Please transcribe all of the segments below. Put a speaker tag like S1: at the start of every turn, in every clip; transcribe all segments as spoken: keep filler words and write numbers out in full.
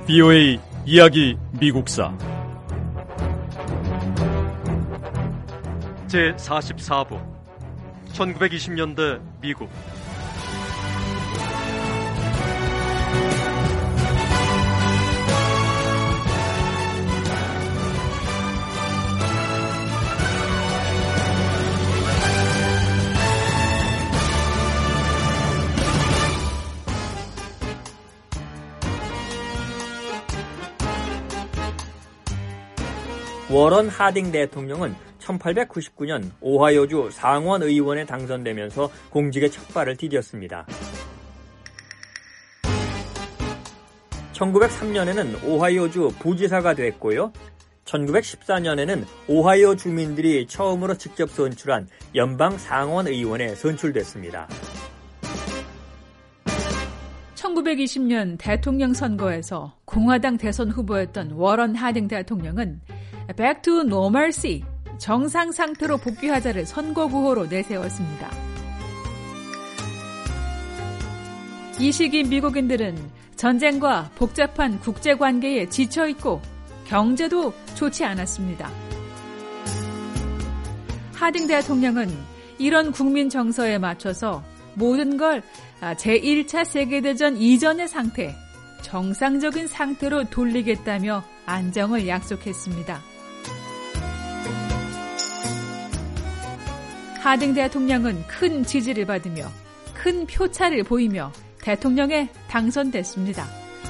S1: 비오에이 이야기 미국사 제사십사 부 천구백이십 년대 미국.
S2: 워런 하딩 대통령은 천팔백구십구 년 오하이오주 상원 의원에 당선되면서 공직에 첫 발을 디뎠습니다. 천구백삼 년에는 오하이오주 부지사가 됐고요. 천구백십사 년에는 오하이오 주민들이 처음으로 직접 선출한 연방 상원 의원에 선출됐습니다.
S3: 천구백이십 년 대통령 선거에서 공화당 대선 후보였던 워런 하딩 대통령은 Back to Normalcy, 정상 상태로 복귀하자를 선거구호로 내세웠습니다. 이 시기 미국인들은 전쟁과 복잡한 국제관계에 지쳐있고 경제도 좋지 않았습니다. 하딩 대통령은 이런 국민 정서에 맞춰서 모든 걸 제일 차 세계대전 이전의 상태, 정상적인 상태로 돌리겠다며 안정을 약속했습니다. 하딩 대통령은 큰 지지를 받으며 큰 표차를 보이며 대통령에 당선됐습니다.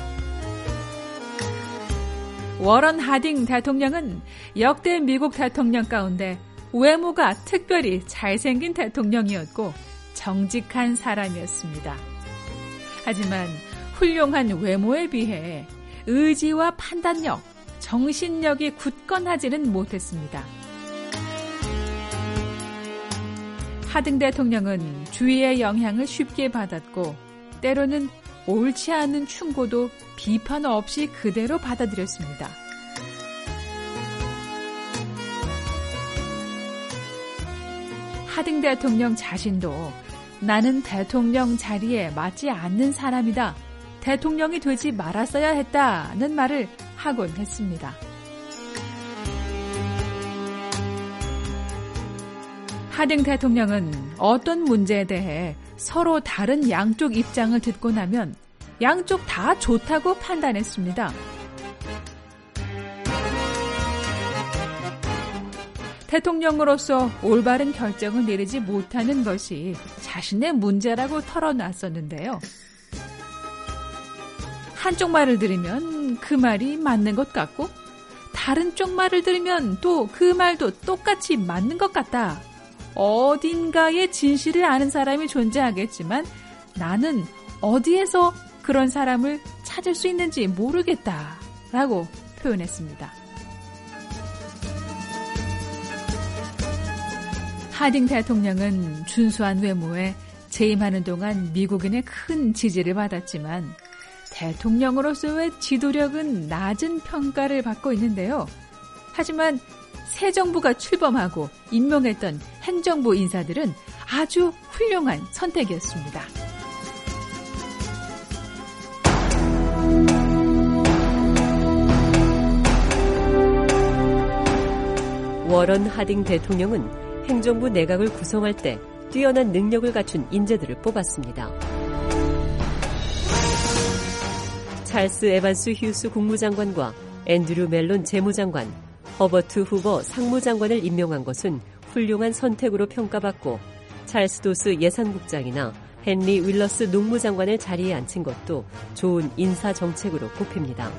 S3: 워런 하딩 대통령은 역대 미국 대통령 가운데 외모가 특별히 잘생긴 대통령이었고 정직한 사람이었습니다. 하지만 훌륭한 외모에 비해 의지와 판단력, 정신력이 굳건하지는 못했습니다. 하딩 대통령은 주위의 영향을 쉽게 받았고 때로는 옳지 않은 충고도 비판 없이 그대로 받아들였습니다. 하딩 대통령 자신도 나는 대통령 자리에 맞지 않는 사람이다, 대통령이 되지 말았어야 했다는 말을 하곤 했습니다. 하딩 대통령은 어떤 문제에 대해 서로 다른 양쪽 입장을 듣고 나면 양쪽 다 좋다고 판단했습니다. 대통령으로서 올바른 결정을 내리지 못하는 것이 자신의 문제라고 털어놨었는데요. 한쪽 말을 들으면 그 말이 맞는 것 같고 다른 쪽 말을 들으면 또 그 말도 똑같이 맞는 것 같다. 어딘가에 진실을 아는 사람이 존재하겠지만 나는 어디에서 그런 사람을 찾을 수 있는지 모르겠다라고 표현했습니다. 하딩 대통령은 준수한 외모에 재임하는 동안 미국인의 큰 지지를 받았지만 대통령으로서의 지도력은 낮은 평가를 받고 있는데요. 하지만 새 정부가 출범하고 임명했던 행정부 인사들은 아주 훌륭한 선택이었습니다.
S4: 워런 하딩 대통령은 행정부 내각을 구성할 때 뛰어난 능력을 갖춘 인재들을 뽑았습니다. 찰스 에반스 휴스 국무장관과 앤드류 멜론 재무장관, 허버트 후버 상무장관을 임명한 것은 훌륭한 선택으로 평가받고 찰스 도스 예산국장이나 헨리 윌러스 농무장관을 자리에 앉힌 것도 좋은 인사정책으로 꼽힙니다.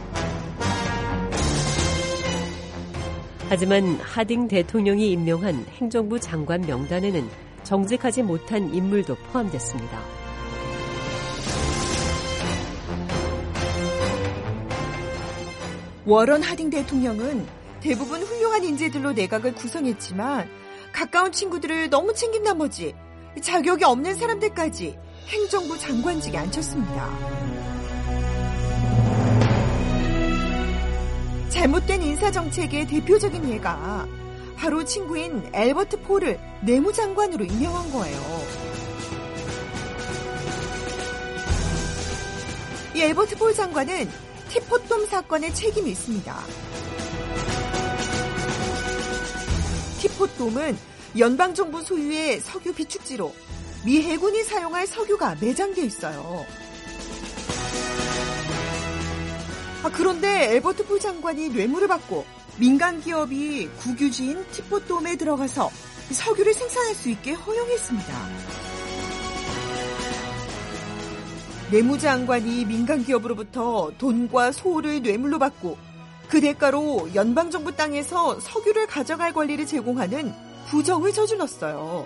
S4: 하지만 하딩 대통령이 임명한 행정부 장관 명단에는 정직하지 못한 인물도 포함됐습니다.
S5: 워런 하딩 대통령은 대부분 훌륭한 인재들로 내각을 구성했지만 가까운 친구들을 너무 챙긴 나머지 자격이 없는 사람들까지 행정부 장관직에 앉혔습니다. 잘못된 인사정책의 대표적인 예가 바로 친구인 앨버트 폴을 내무장관으로 임명한 거예요. 이 앨버트 폴 장관은 티포돔 사건에 책임이 있습니다. 티포돔은 연방정부 소유의 석유 비축지로 미 해군이 사용할 석유가 매장돼 있어요. 아, 그런데 엘버트 폴 장관이 뇌물을 받고 민간 기업이 국유지인 티포돔에 들어가서 석유를 생산할 수 있게 허용했습니다. 내무장관이 민간 기업으로부터 돈과 소를 뇌물로 받고 그 대가로 연방정부 땅에서 석유를 가져갈 권리를 제공하는 부정을 저질렀어요.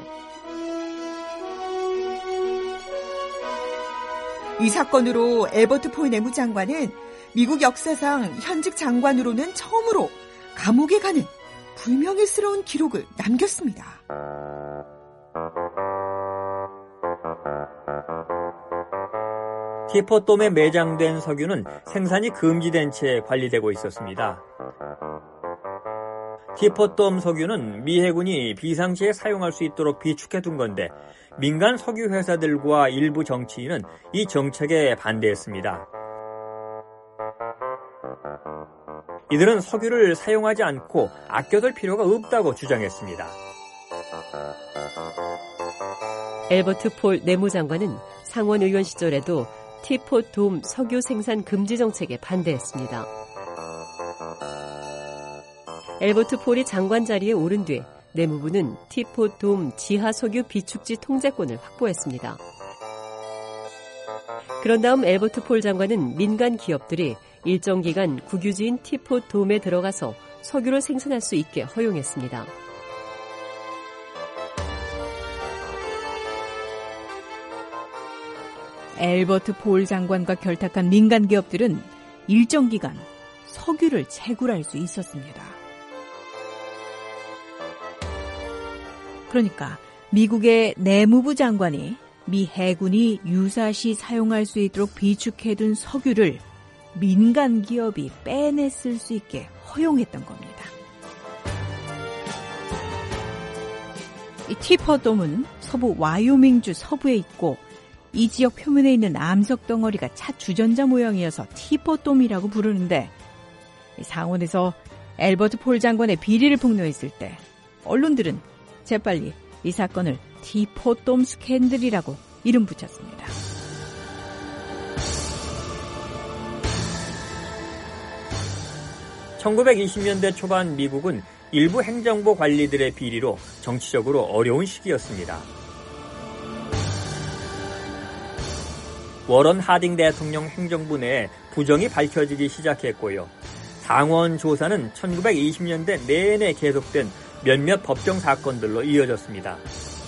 S5: 이 사건으로 엘버트 폴 내무장관은 미국 역사상 현직 장관으로는 처음으로 감옥에 가는 불명예스러운 기록을 남겼습니다.
S2: 티포돔에 매장된 석유는 생산이 금지된 채 관리되고 있었습니다. 티포돔 석유는 미 해군이 비상시에 사용할 수 있도록 비축해둔 건데 민간 석유 회사들과 일부 정치인은 이 정책에 반대했습니다. 이들은 석유를 사용하지 않고 아껴둘 필요가 없다고 주장했습니다.
S4: 엘버트 폴 내무장관은 상원의원 시절에도 티포돔 석유 생산 금지 정책에 반대했습니다. 엘버트 폴이 장관 자리에 오른 뒤 내무부는 티포돔 지하 석유 비축지 통제권을 확보했습니다. 그런 다음 엘버트 폴 장관은 민간 기업들이 일정 기간 국유지인 티포돔에 들어가서 석유를 생산할 수 있게 허용했습니다.
S3: 엘버트 폴 장관과 결탁한 민간 기업들은 일정 기간 석유를 채굴할 수 있었습니다. 그러니까 미국의 내무부 장관이 미 해군이 유사시 사용할 수 있도록 비축해둔 석유를 민간 기업이 빼냈을 수 있게 허용했던 겁니다. 이 티포돔은 서부 와이오밍주 서부에 있고 이 지역 표면에 있는 암석 덩어리가 차 주전자 모양이어서 티포돔이라고 부르는데 상원에서 엘버트 폴 장관의 비리를 폭로했을 때 언론들은 재빨리 이 사건을 티포돔 스캔들이라고 이름 붙였습니다.
S2: 천구백이십 년대 초반 미국은 일부 행정부 관리들의 비리로 정치적으로 어려운 시기였습니다. 워런 하딩 대통령 행정부 내에 부정이 밝혀지기 시작했고요. 상원 조사는 천구백이십 년대 내내 계속된 몇몇 법정 사건들로 이어졌습니다.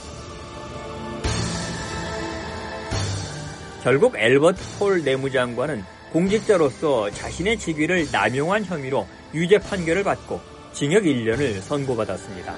S2: 결국 엘버트 폴 내무장관은 공직자로서 자신의 직위를 남용한 혐의로 유죄 판결을 받고 징역 일 년을 선고받았습니다.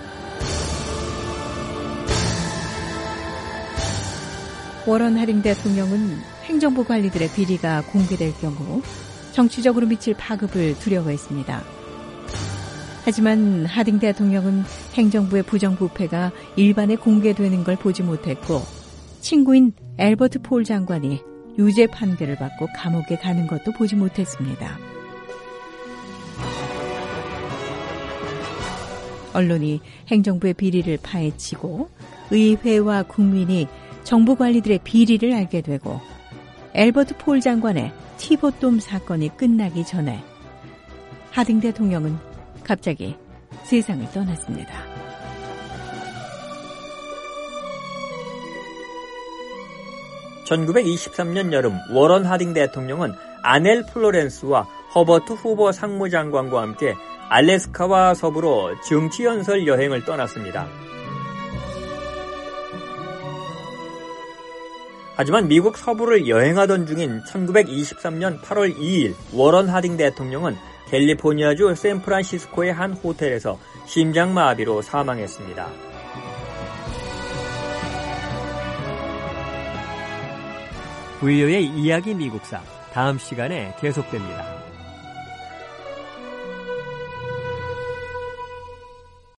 S3: 워런 하딩 대통령은 행정부 관리들의 비리가 공개될 경우 정치적으로 미칠 파급을 두려워했습니다. 하지만 하딩 대통령은 행정부의 부정부패가 일반에 공개되는 걸 보지 못했고 친구인 엘버트 폴 장관이 유죄 판결을 받고 감옥에 가는 것도 보지 못했습니다. 언론이 행정부의 비리를 파헤치고 의회와 국민이 정부 관리들의 비리를 알게 되고 엘버트 폴 장관의 티포돔 사건이 끝나기 전에 하딩 대통령은 갑자기 세상을 떠났습니다.
S2: 천구백이십삼 년 여름 워런 하딩 대통령은 아넬 플로렌스와 허버트 후보 상무장관과 함께 알래스카와 서부로 정치연설 여행을 떠났습니다. 하지만 미국 서부를 여행하던 중인 천구백이십삼 년 팔월 이일 워런 하딩 대통령은 캘리포니아주 샌프란시스코의 한 호텔에서 심장마비로 사망했습니다.
S1: 브이오의 이야기 미국사 다음 시간에 계속됩니다.